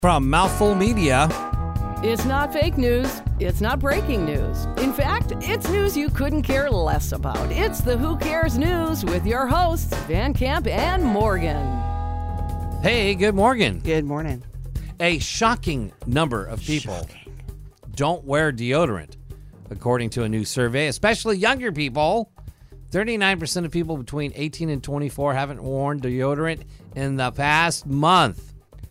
From Mouthful Media, It's not fake news. It's not breaking news. In fact, it's news you couldn't care less about. It's the Who Cares News with your hosts, Van Camp and Morgan. hey, good morning. Good morning. A shocking number of people don't wear deodorant, according to a new survey, especially younger people. 39% of people between 18 and 24 haven't worn deodorant in the past month.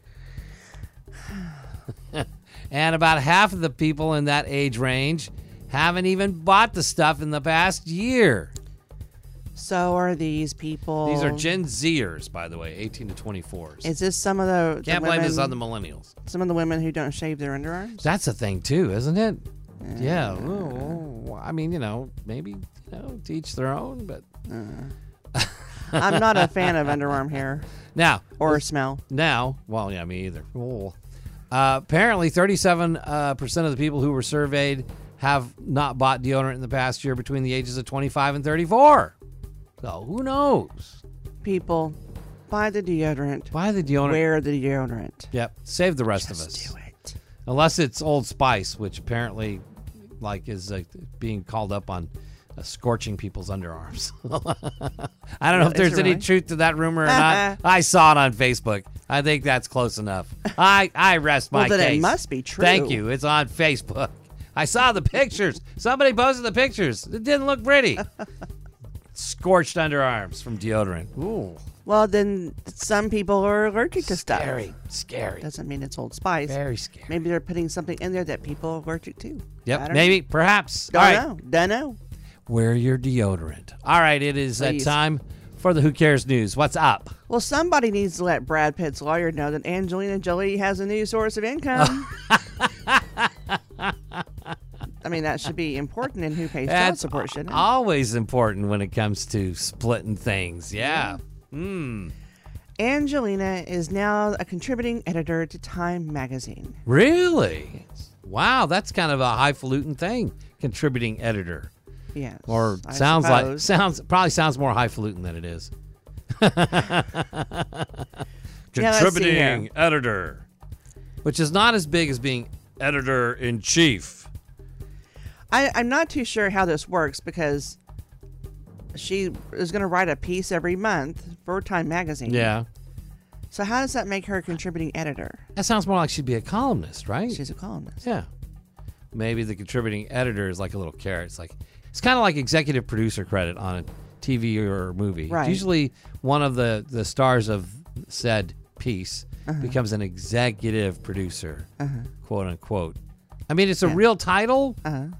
And about half of the people in that age range haven't even bought the stuff in the past year. So are these people? These are Gen Zers, by the way, 18 to 24s. Is this some of the Can't blame women, this on the millennials. some of the women who don't shave their underarms? That's a thing, too, isn't it? Yeah. Well, I mean, maybe, to each their own, but... I'm not a fan of underarm hair Now, or smell. well, yeah, me either. Apparently, 37% of the people who were surveyed have not bought deodorant in the past year between the ages of 25 and 34. So, who knows? People, buy the deodorant. Buy the deodorant. Wear the deodorant. Yep. Save the rest of us. Just do it. Unless it's Old Spice, which apparently is being called up on scorching people's underarms. I don't know if there's any truth to that rumor or not. I saw it on Facebook. I think that's close enough. I rest my Well, then case. it must be true. Thank you. It's on Facebook. I saw the pictures. Somebody posted the pictures. It didn't look pretty. Scorched underarms from deodorant. Ooh. Well, then some people are allergic to stuff. Scary. Doesn't mean it's Old Spice. Very scary. Maybe they're putting something in there that people are allergic to. I Yep. don't Maybe. Perhaps. Don't All right. know. Don't know. Wear your deodorant. All right. It is Please. time for the Who Cares News. What's up? Well, somebody needs to let Brad Pitt's lawyer know that Angelina Jolie has a new source of income. I mean, that should be important in who pays child That's support, shouldn't it? always important when it comes to splitting things. Yeah. Angelina is now a contributing editor to Time magazine. Really? Wow, that's kind of a highfalutin thing. Contributing editor, Yes. or I sounds suppose. probably sounds more highfalutin than it is. Yeah, let's see here. Contributing editor, which is not as big as being editor in chief. I'm not too sure how this works because she is going to write a piece every month for Time magazine. Yeah, So how does that make her a contributing editor? that sounds more like she'd be a columnist, right? She's a columnist. Yeah. Maybe the contributing editor is like a little carrot. It's kind of like executive producer credit on a TV or movie. Right. Usually one of the stars of said piece becomes an executive producer, quote unquote. I mean, it's a real title.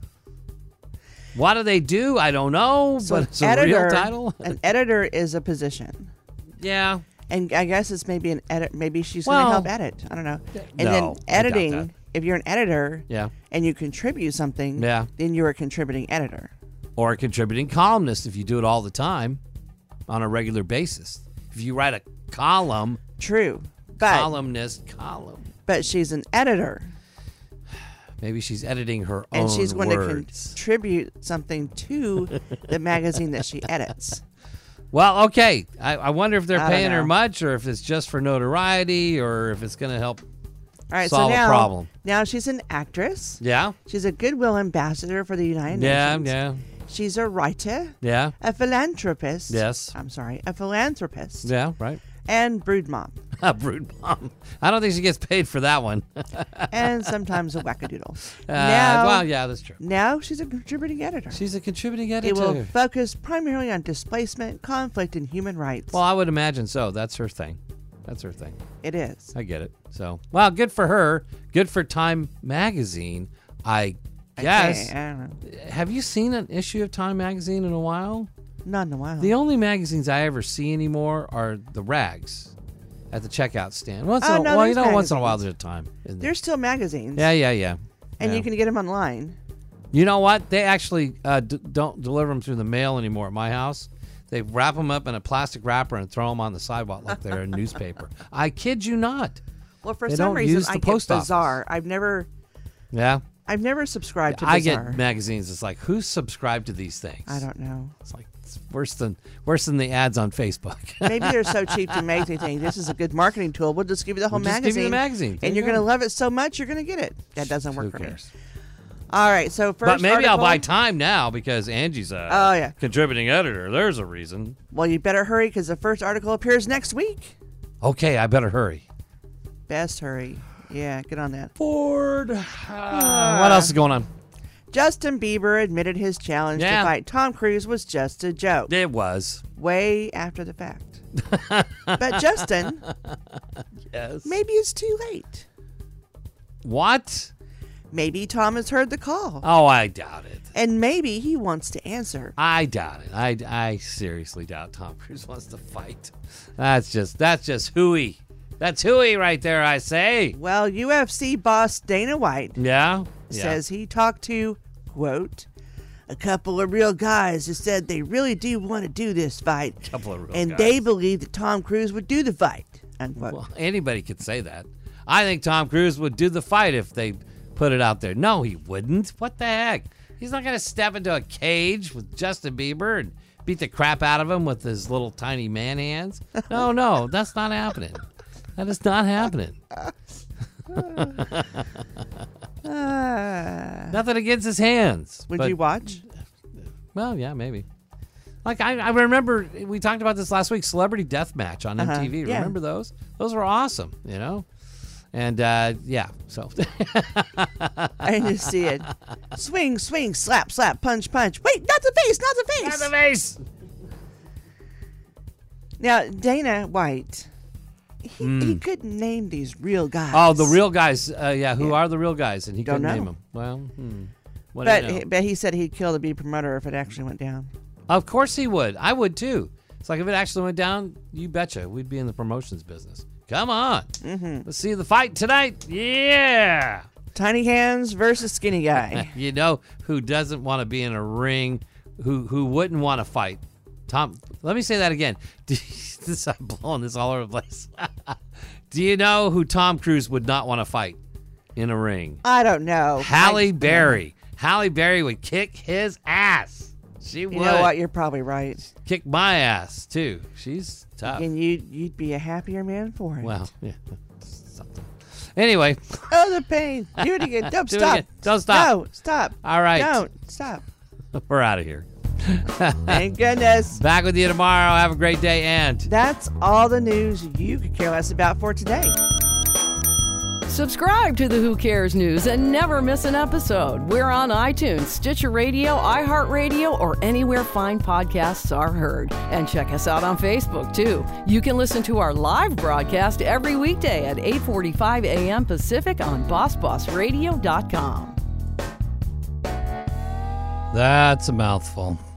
What do they do? I don't know, but it's a real title. An editor is a position. Yeah. And I guess it's maybe an edit. Maybe she's going Well, to help edit. I don't know. And no, then I doubt editing. that. If you're an editor, Yeah. and you contribute something, Yeah. then you're a contributing editor. Or a contributing columnist if you do it all the time on a regular basis. If you write a column, True, but column. but she's an editor, Maybe she's editing her own and she's going words. to contribute something to the magazine that she edits. Well, okay. I wonder if they're I don't paying her know. much, or if it's just for notoriety, or if it's going to help All right, solve so now, a problem. Now she's an actress. Yeah, She's a goodwill ambassador for the United yeah, Nations. yeah, She's a writer, yeah, a philanthropist. Yes. I'm sorry, a philanthropist. yeah. Right. And brood mom. A brood mom. I don't think she gets paid for that one. And sometimes a wackadoodle. Now, well, yeah, that's true. now she's a contributing editor. She's a contributing It editor. will focus primarily on displacement, conflict, and human rights. Well, I would imagine so. That's her thing. It is. I get it. So, well, good for her. Good for Time magazine. I guess. I don't know. Have you seen an issue of Time magazine in a while? Not in a while. The only magazines I ever see anymore are the rags at the checkout stand. Once in a no, while, there's once in a while magazines. there's a Time. isn't there? There's still magazines. Yeah. And Yeah. you can get them online. You know what? They actually don't deliver them through the mail anymore at my house. They wrap them up in a plastic wrapper and throw them on the sidewalk like they're a newspaper. I kid you not. Well, for They some don't reason, use the I get post office. Bazaar. I've never Yeah. subscribed to I Bazaar. get magazines. It's like, who's subscribed to these things? I don't know. It's like, it's Worse than the ads on Facebook. Maybe they're so cheap to make, they think this is a good marketing tool. We'll just give you the whole magazine. Just give you the magazine. And you're going to love it so much, you're going to get it. That doesn't work Who for cares? me. All right, so first But maybe article, I'll buy Time now because Angie's a contributing editor. There's a reason. Well, you better hurry because the first article appears next week. Okay, I better hurry. Best hurry. Yeah, get on that. Ford. What else is going on? Justin Bieber admitted his challenge to fight Tom Cruise was just a joke. It was. Way after the fact. But Justin, yes. Maybe it's too late. What? Maybe Tom has heard the call. Oh, I doubt it. And maybe he wants to answer. I doubt it. I seriously doubt Tom Cruise wants to fight. That's just hooey. That's hooey right there, I say. Well, UFC boss Dana White says he talked to, quote, a couple of real guys who said they really do want to do this fight. And they believe that Tom Cruise would do the fight, unquote. Well, anybody could say that. I think Tom Cruise would do the fight if they put it out there. No, he wouldn't. What the heck? He's not going to step into a cage with Justin Bieber and beat the crap out of him with his little tiny man hands. No, that's not happening. That is not happening. Nothing against his hands. Would you watch? Well, yeah, maybe. Like, I remember, we talked about this last week, Celebrity Deathmatch on MTV. Yeah. Remember those? Those were awesome, you know? And, so. I just see it. Swing, swing, slap, slap, punch, punch. Wait, not the face, not the face. Not the face. Now, Dana White, he couldn't name these real guys. Oh, the real guys. Who are the real guys? And he couldn't name them. Well, what do you know? But he said he'd kill the bee promoter if it actually went down. Of course he would. I would, too. It's like if it actually went down, you betcha, we'd be in the promotions business. Come on. Mm-hmm. Let's see the fight tonight. Yeah. Tiny hands versus skinny guy. You know who doesn't want to be in a ring, who wouldn't want to fight? Tom, let me say that again. I'm blowing this all over the place. Do you know who Tom Cruise would not want to fight in a ring? I don't know. Halle Berry. Halle Berry would kick his ass. She would. You know what? You're probably right. Kick my ass, too. She's tough. And you'd be a happier man for it. Well, yeah. Something. Anyway. Oh, the pain. Do it again. Don't stop. Again. Don't stop. No, stop. All right. Don't stop. We're out of here. Thank goodness. Back with you tomorrow. Have a great day, and that's all the news you could care less about for today. Subscribe to the Who Cares News and never miss an episode. We're on iTunes, Stitcher Radio, iHeartRadio, or anywhere fine podcasts are heard. And check us out on Facebook, too. You can listen to our live broadcast every weekday at 8:45 a.m. Pacific on BossBossRadio.com. That's a mouthful.